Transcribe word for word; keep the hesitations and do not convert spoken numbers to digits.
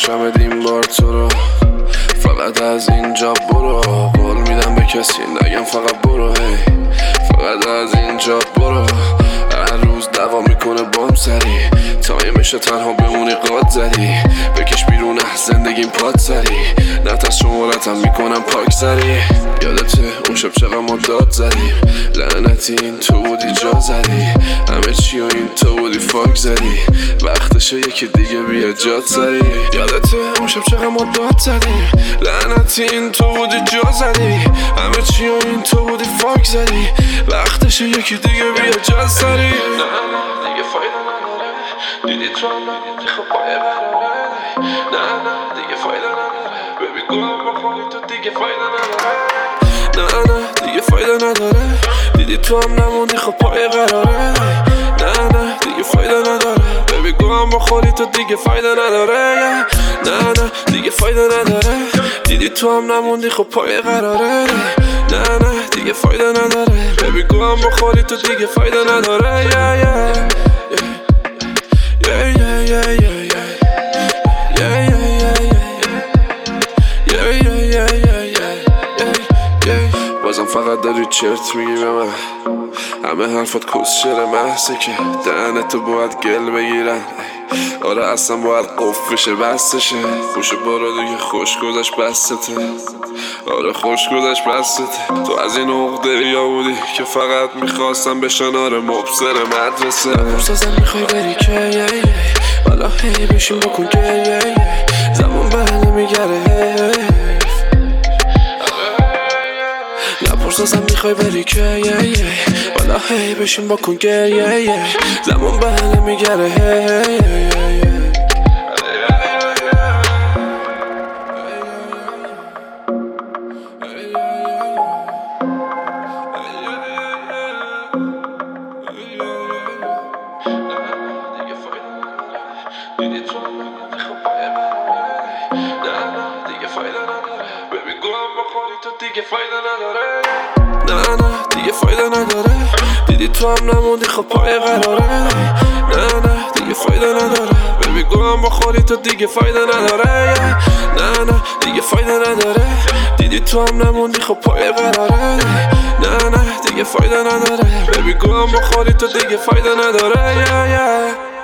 میکشم این بار تو رو، فقط از اینجا برو. قول میدم به کسی نگم، فقط برو. هی فقط از اینجا برو. هر روز دوا میکنه بام سری، تایمشه تنها بمونی قاد زدی. بکش بیرون از زندگیم پاد سری، نتاز شمارتم میکنم پاک سری. یادته اون شب چقدر ما داد زدیم، لعنتی این تو بودی جا زدی. همه چی و این تو بودی فاک زدی، وقتشه یکی دیگه بیا جات سری. یادته اون شب چقدر ما داد زدیم، لعنتی این تو بودی جا زدی. همه چی و این تو بودی فاک زدی، وقتشه یکی دیگه بیا جات سری. نه دیگه فایده نداره، دیدی تو هم نگیدی خب پای قراره. نه نه دیگه فایده نداره، ببی گوهم بخوری تو دیگه فایده نداره. نه نه دیگه فایده نداره، دیدی تو هم نموندی خب پای قراره. نه نه دیگه فایده نداره، ببی گوهم بخوری تو دیگه فایده نداره. نه نه دیگه فایده نداره، دیدی تو هم نموندی خب پای قراره. نه نه دیگه فایده نداره، ببی گوهم بخوری تو دیگه فایده نداره. yeah, yeah. Yeah, yeah, yeah, yeah, yeah. Yeah, yeah, yeah, yeah, yeah. Yeah, yeah, yeah, yeah, yeah. Yeah, yeah. بازم فقط داری چرت میگی به من، همه حرفات کسچره محصه که دهنتو باید گل بگیرن. آره اصلا باید قف بشه بستشه، خوشه بارا دیگه خوش گذشت بستته. آره خوش گذشت بستته. تو از این عقده یا بودی که فقط میخواستم بشن آره مبصر مدرسه. نپرس ازم میخوای بری که والا هی بشین بکن گریه، زمان بله میگره. نپرس ازم میخوای بری که والا هی بشین بکن گریه، زمان بله میگره. دیدی تو هم نگیدی خب پای قراره. نه نه دیگه فایده نداره، ببی گوهم بخوری تو دیگه فایده نداره. نه نه دیگه فایده نداره، دیدی تو هم نموندی خب پای قراره. نه نه دیگه فایده نداره، ببی گوهم بخوری تو دیگه فایده نداره. نه نه دیگه فایده نداره، دیدی تو هم نموندی خب پای قراره. نه نه دیگه فایده نداره، ببی گوهم بخوری تو دیگه فایده نداره. yeah, yeah.